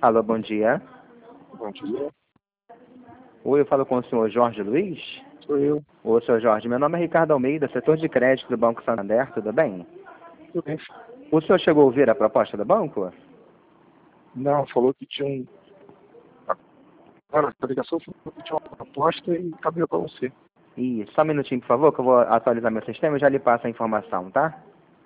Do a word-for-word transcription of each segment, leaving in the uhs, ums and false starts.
Alô, bom dia. Bom dia. Oi, eu falo com o senhor Jorge Luiz? Sou eu. Ô, senhor Jorge, meu nome é Ricardo Almeida, setor de crédito do Banco Santander, tudo bem? Tudo bem. O senhor chegou a ouvir a proposta do banco? Não, falou que tinha um... Agora, a ligação falou que tinha uma proposta e cabia para você. Ih, só um minutinho, por favor, que eu vou atualizar meu sistema e já lhe passo a informação, tá?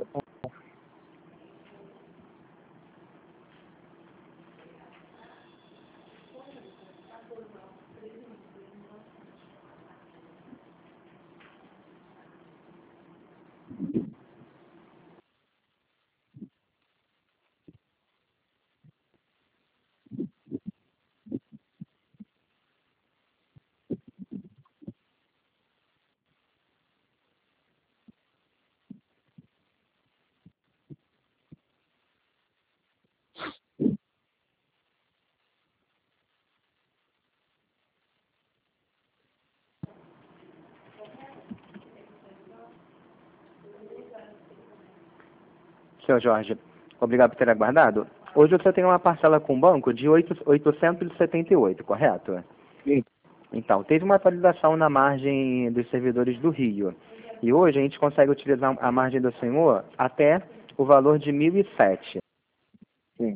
Senhor Jorge, obrigado por ter aguardado. Hoje você tem uma parcela com o banco de oitocentos e setenta e oito, correto? Sim. Então, teve uma atualização na margem dos servidores do Rio. E hoje a gente consegue utilizar a margem do senhor até o valor de mil e sete. Sim.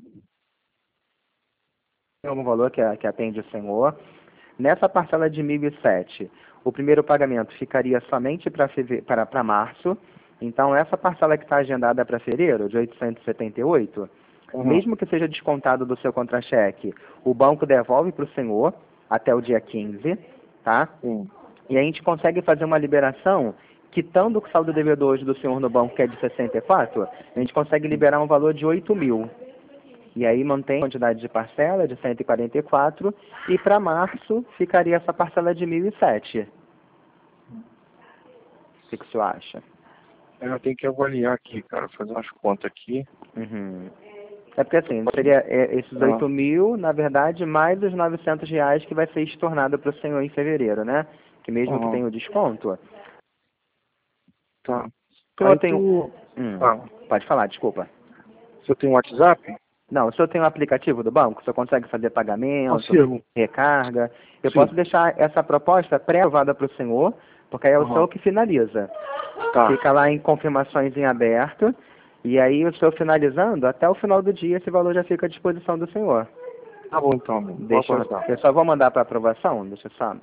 É um valor que, que atende o senhor. Nessa parcela de mil e sete, o primeiro pagamento ficaria somente para para março. Então, essa parcela que está agendada para fevereiro, de oitocentos e setenta e oito, Uhum. mesmo que seja descontado do seu contra-cheque, o banco devolve para o senhor até o dia quinze, tá? Sim. E a gente consegue fazer uma liberação, quitando o saldo devedor hoje do senhor no banco, que é de sessenta e quatro, a gente consegue liberar um valor de oito mil. E aí mantém a quantidade de parcela de cento e quarenta e quatro, e para março ficaria essa parcela de mil e sete. O que, que o senhor acha? Eu tenho que avaliar aqui, cara, fazer umas contas aqui. Uhum. É porque assim, seria é, esses Ah. oito mil, na verdade, mais os novecentos reais que vai ser estornado para o senhor em fevereiro, né? Que mesmo que Uhum. tenha o desconto. Tá. O senhor Aí tem... tu... Hum, Ah, pode falar, desculpa. você tem um WhatsApp? Não, o senhor tem um aplicativo do banco? O senhor consegue fazer pagamento, Consigo. recarga? Eu Sim. posso deixar essa proposta pré-aprovada para o senhor, porque aí é o Uhum. senhor que finaliza. Tá. Fica lá em confirmações em aberto, e aí o senhor finalizando, até o final do dia esse valor já fica à disposição do senhor. Tá bom então, amigo. Vou Deixa eu, aguardar. eu só vou mandar para aprovação, deixa eu só...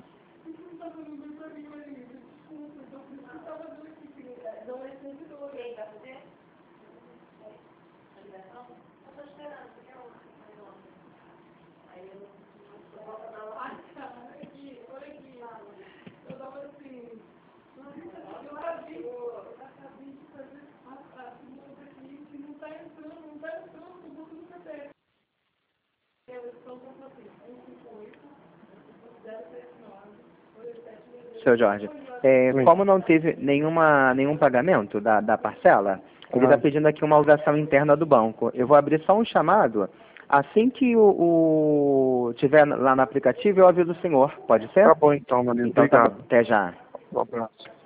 Seu Jorge, é, como não teve nenhuma, nenhum pagamento da, da parcela, ele está Ah. pedindo aqui uma autorização interna do banco. Eu vou abrir só um chamado. Assim que o, o tiver lá no aplicativo, eu aviso o senhor. Pode ser? Tá bom então, meu amigo. Então tá bom. Obrigado. Até já. Um abraço.